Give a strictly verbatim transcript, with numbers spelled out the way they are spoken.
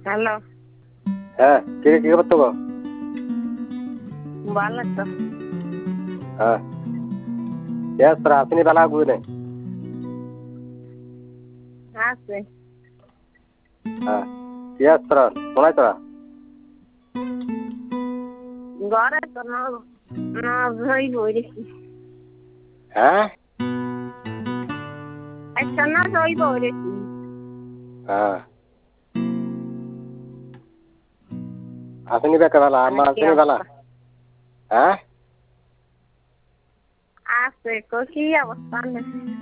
Hello. হ্যাঁ, কি কি খবর তো? ভালো তো। হ্যাঁ। Yes, তোরা আসেনি বেলা গুনে। আছে। হ্যাঁ। Yes, তোরা শোনাই তোরা। ঘরে তো না না ভাই বইরেছি। হ্যাঁ? একটা না সই বইরেছি। হ্যাঁ। আসেনি বেকা বেলা, মানে আম্মা কি আসেনি বেলা। অবস্থা? হ্যাঁ? আছে, তো কি অবস্থা?